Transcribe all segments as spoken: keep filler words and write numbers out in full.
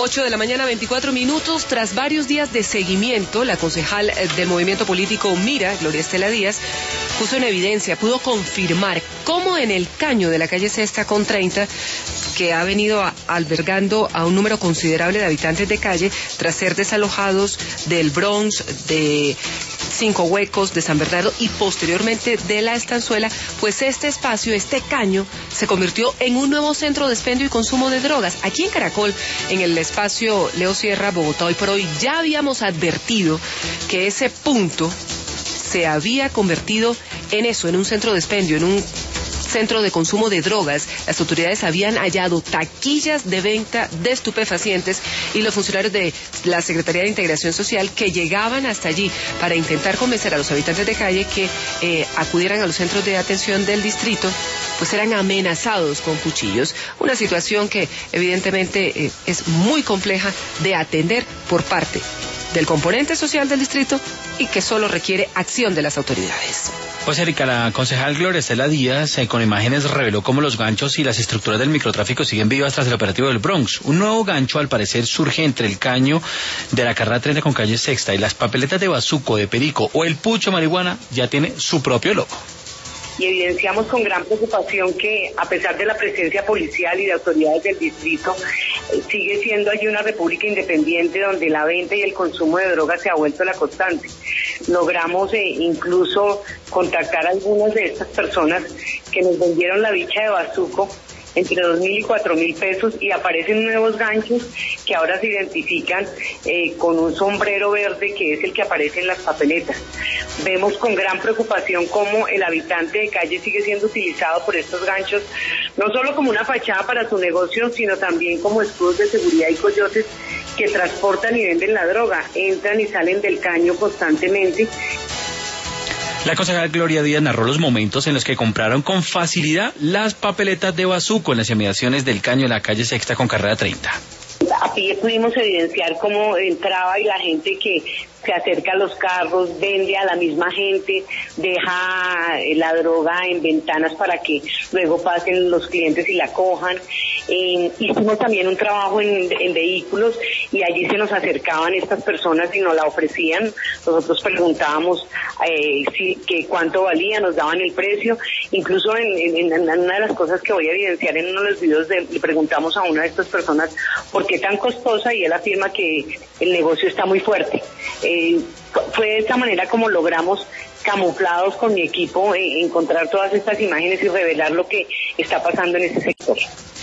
ocho de la mañana, veinticuatro minutos. Tras varios días de seguimiento, la concejal del movimiento político Mira, Gloria Estela Díaz, puso en evidencia, pudo confirmar cómo en el caño de la calle Sexta con treinta, que ha venido a, albergando a un número considerable de habitantes de calle, tras ser desalojados del Bronx, de Cinco Huecos, de San Bernardo y posteriormente de la Estanzuela, pues este espacio, este caño, se convirtió en un nuevo centro de expendio y consumo de drogas. Aquí en Caracol, en el espacio Leo Sierra, Bogotá, hoy por hoy, ya habíamos advertido que ese punto se había convertido en eso, en un centro de expendio, en un centro de consumo de drogas. Las autoridades habían hallado taquillas de venta de estupefacientes y los funcionarios de la Secretaría de Integración Social que llegaban hasta allí para intentar convencer a los habitantes de calle que eh, acudieran a los centros de atención del distrito, pues eran amenazados con cuchillos. Una situación que evidentemente eh, es muy compleja de atender por parte del componente social del distrito y que solo requiere acción de las autoridades. Pues Erika, la concejal Gloria Estela Díaz eh, con imágenes reveló cómo los ganchos y las estructuras del microtráfico siguen vivas tras el operativo del Bronx. Un nuevo gancho al parecer surge entre el caño de la carrera treinta con calle Sexta y las papeletas de bazuco, de perico o el pucho marihuana ya tiene su propio logo. Y evidenciamos con gran preocupación que, a pesar de la presencia policial y de autoridades del distrito, eh, sigue siendo allí una república independiente donde la venta y el consumo de drogas se ha vuelto la constante. Logramos eh, incluso contactar a algunas de estas personas que nos vendieron la bicha de bazuco entre dos mil y cuatro mil pesos, y aparecen nuevos ganchos que ahora se identifican eh, con un sombrero verde que es el que aparece en las papeletas. Vemos con gran preocupación cómo el habitante de calle sigue siendo utilizado por estos ganchos, no solo como una fachada para su negocio, sino también como escudos de seguridad y coyotes que transportan y venden la droga, entran y salen del caño constantemente. La concejal Gloria Díaz narró los momentos en los que compraron con facilidad las papeletas de bazuco en las inmediaciones del caño de la calle Sexta con carrera treinta. A pie pudimos evidenciar cómo entraba y la gente que se acerca a los carros, vende a la misma gente, deja la droga en ventanas para que luego pasen los clientes y la cojan. Eh, hicimos también un trabajo en, en vehículos y allí se nos acercaban estas personas y nos la ofrecían. Nosotros preguntábamos eh, si, que cuánto valía, nos daban el precio. Incluso en, en, en una de las cosas que voy a evidenciar en uno de los videos, de, le preguntamos a una de estas personas por qué tan costosa, y él afirma que el negocio está muy fuerte. Eh, fue de esta manera como logramos, camuflados con mi equipo, eh, encontrar todas estas imágenes y revelar lo que está pasando en ese sector.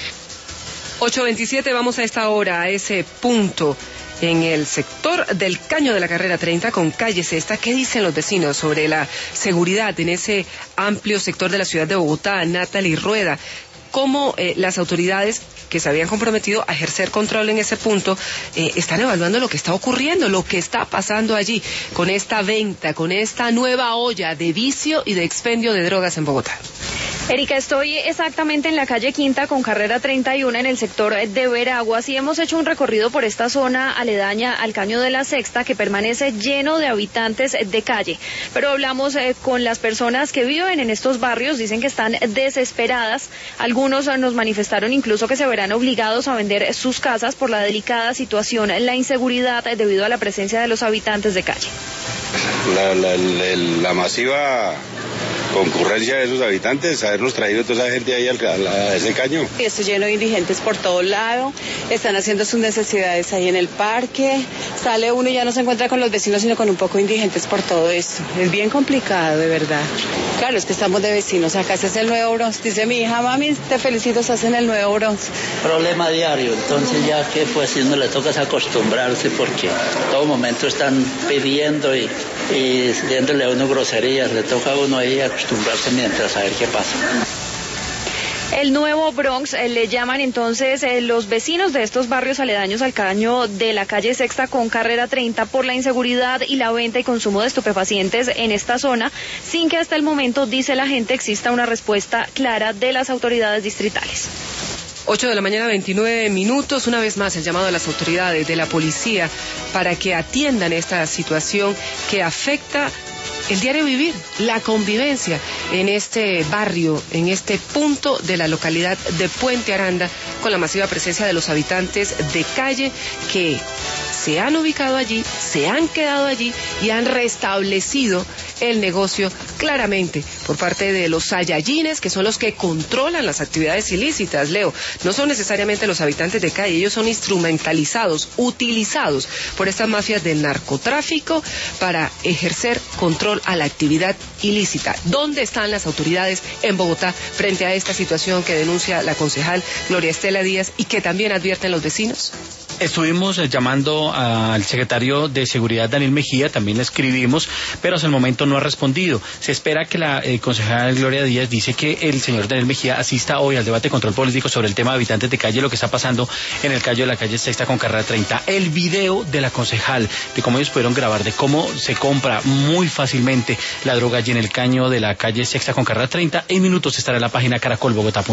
ocho veintisiete, vamos a esta hora, a ese punto en el sector del caño de la carrera treinta con calle Sexta. ¿Qué dicen los vecinos sobre la seguridad en ese amplio sector de la ciudad de Bogotá? Natalie Rueda, cómo eh, las autoridades que se habían comprometido a ejercer control en ese punto eh, están evaluando lo que está ocurriendo, lo que está pasando allí con esta venta, con esta nueva olla de vicio y de expendio de drogas en Bogotá. Erika, estoy exactamente en la calle Quinta con carrera treinta y uno en el sector de Veraguas y hemos hecho un recorrido por esta zona aledaña al caño de la Sexta que permanece lleno de habitantes de calle. Pero hablamos eh, con las personas que viven en estos barrios, dicen que están desesperadas. Algunos nos manifestaron incluso que se verán obligados a vender sus casas por la delicada situación, la inseguridad eh, debido a la presencia de los habitantes de calle. La, la, la, la masiva concurrencia de esos habitantes, habernos traído toda esa gente ahí al, a, a ese caño. Esto lleno de indigentes por todo lado, están haciendo sus necesidades ahí en el parque, sale uno y ya no se encuentra con los vecinos sino con un poco de indigentes por todo esto. Es bien complicado, de verdad. Claro, es que estamos de vecinos, acá ese es el nuevo Bronx. Dice mi hija, mami, te felicito, estás en el nuevo Bronx. Problema diario, entonces ya que pues si no le tocas acostumbrarse porque todo momento están pidiendo y, y diéndole a uno groserías, le toca a uno ahí acostumbrarse mientras a ver qué pasa. El nuevo Bronx eh, le llaman entonces eh, los vecinos de estos barrios aledaños al caño de la calle Sexta con carrera treinta por la inseguridad y la venta y consumo de estupefacientes en esta zona, sin que hasta el momento, dice la gente, exista una respuesta clara de las autoridades distritales. ocho de la mañana, veintinueve minutos. Una vez más el llamado a las autoridades de la policía para que atiendan esta situación que afecta el diario vivir, la convivencia en este barrio, en este punto de la localidad de Puente Aranda, con la masiva presencia de los habitantes de calle que se han ubicado allí, se han quedado allí y han restablecido el negocio claramente por parte de los sayayines, que son los que controlan las actividades ilícitas, Leo. No son necesariamente los habitantes de calle, ellos son instrumentalizados, utilizados por estas mafias del narcotráfico para ejercer control a la actividad ilícita. ¿Dónde están las autoridades en Bogotá frente a esta situación que denuncia la concejal Gloria Estela Díaz y que también advierten los vecinos? Estuvimos llamando al secretario de Seguridad, Daniel Mejía, también le escribimos, pero hasta el momento no ha respondido. Se espera que la eh, concejal Gloria Díaz dice que el señor Daniel Mejía asista hoy al debate de control político sobre el tema de habitantes de calle, lo que está pasando en el callo de la calle Sexta con carrera treinta. El video de la concejal, de cómo ellos pudieron grabar, de cómo se compra muy fácilmente la droga allí en el caño de la calle Sexta con carrera treinta, en minutos estará en la página caracol bogotá punto com.